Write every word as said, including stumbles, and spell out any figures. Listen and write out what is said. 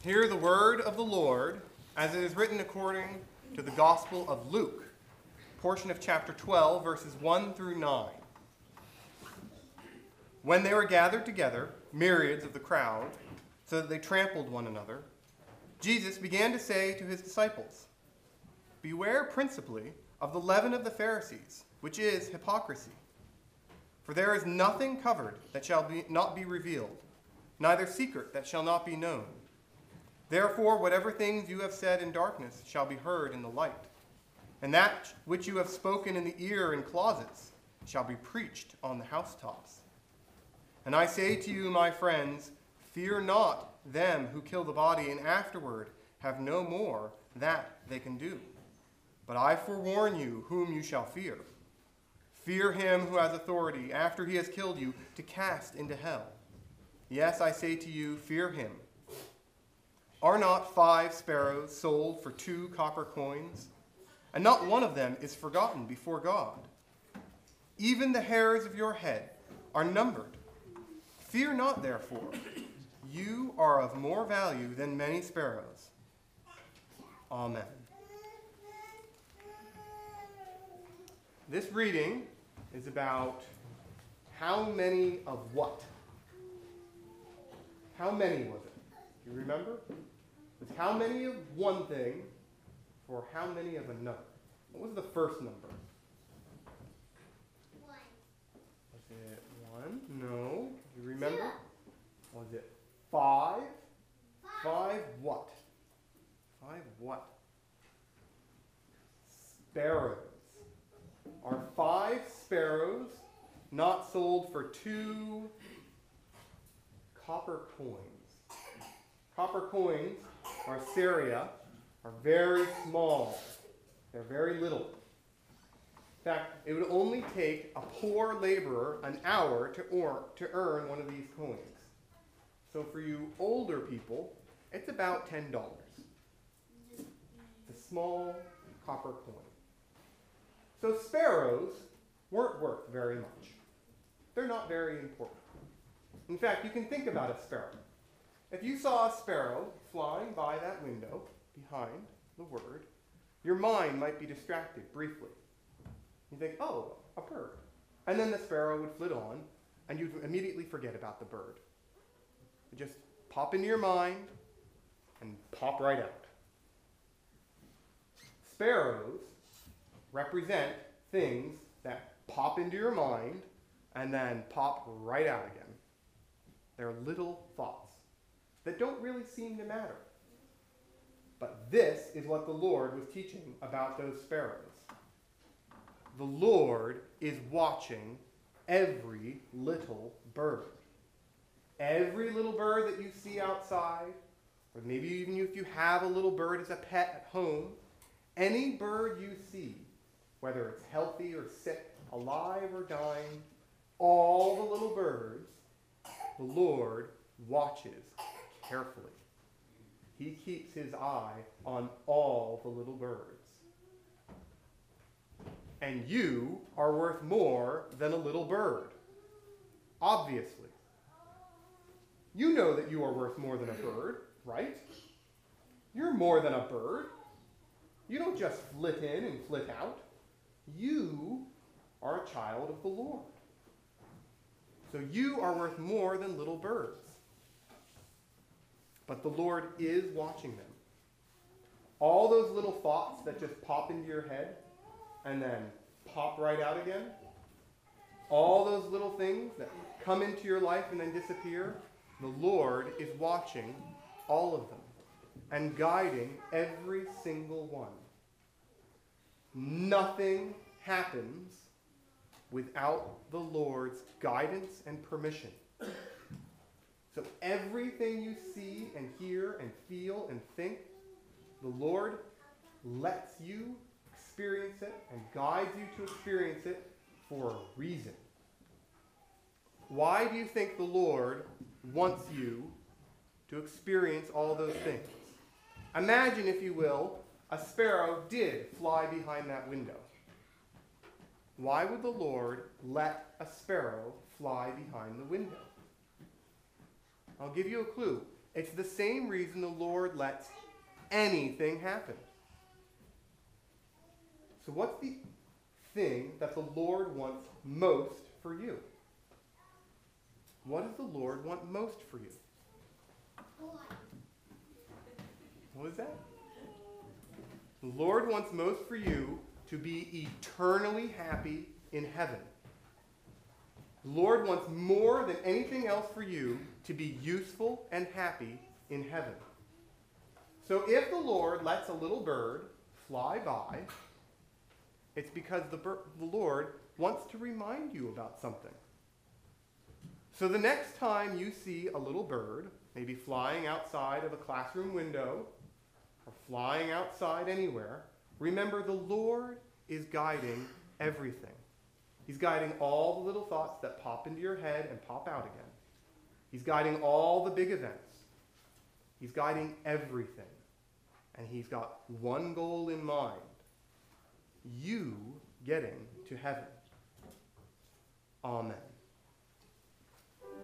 Hear the word of the Lord as it is written according to the Gospel of Luke, portion of chapter twelve, verses one through nine. When they were gathered together, myriads of the crowd, so that they trampled one another, Jesus began to say to his disciples, "Beware principally of the leaven of the Pharisees, which is hypocrisy. For there is nothing covered that shall be, not be revealed, neither secret that shall not be known. Therefore, whatever things you have said in darkness shall be heard in the light, and that which you have spoken in the ear in closets shall be preached on the housetops. And I say to you, my friends, fear not them who kill the body, and afterward have no more that they can do. But I forewarn you whom you shall fear. Fear him who has authority, after he has killed you, to cast into hell. Yes, I say to you, fear him. Are not five sparrows sold for two copper coins? And not one of them is forgotten before God. Even the hairs of your head are numbered. Fear not, therefore. You are of more value than many sparrows." Amen. This reading is about how many of what? How many was it? Do you remember? It was how many of one thing for how many of another? What was the first number? One. Was it one? No. Do you remember? Two. Was it five? Five. Five what? Five what? Sparrows. Are five sparrows not sold for two copper coins? Copper coins, or Syria, are very small. They're very little. In fact, it would only take a poor laborer an hour to, or, to earn one of these coins. So for you older people, it's about ten dollars. The small copper coin. So sparrows weren't worth very much. They're not very important. In fact, you can think about a sparrow. If you saw a sparrow flying by that window behind the word, your mind might be distracted briefly. You think, oh, a bird. And then the sparrow would flit on, and you'd immediately forget about the bird. It just pop into your mind and pop right out. Sparrows represent things that pop into your mind and then pop right out again. They're little thoughts that don't really seem to matter. But this is what the Lord was teaching about those sparrows. The Lord is watching every little bird. Every little bird that you see outside, or maybe even if you have a little bird as a pet at home, any bird you see, whether it's healthy or sick, alive or dying, all the little birds, the Lord watches carefully. He keeps his eye on all the little birds. And you are worth more than a little bird. Obviously. You know that you are worth more than a bird, right? You're more than a bird. You don't just flit in and flit out. You are a child of the Lord. So you are worth more than little birds. But the Lord is watching them. All those little thoughts that just pop into your head and then pop right out again, all those little things that come into your life and then disappear, the Lord is watching all of them and guiding every single one. Nothing happens without the Lord's guidance and permission. So everything you see and hear and feel and think, the Lord lets you experience it and guides you to experience it for a reason. Why do you think the Lord wants you to experience all those things? Imagine, if you will, a sparrow did fly behind that window. Why would the Lord let a sparrow fly behind the window? I'll give you a clue. It's the same reason the Lord lets anything happen. So what's the thing that the Lord wants most for you? What does the Lord want most for you? What is that? The Lord wants most for you to be eternally happy in heaven. The Lord wants more than anything else for you to be useful and happy in heaven. So if the Lord lets a little bird fly by, it's because the, bir- the Lord wants to remind you about something. So the next time you see a little bird, maybe flying outside of a classroom window, or flying outside anywhere, remember the Lord is guiding everything. He's guiding all the little thoughts that pop into your head and pop out again. He's guiding all the big events. He's guiding everything. And he's got one goal in mind: you getting to heaven. Amen.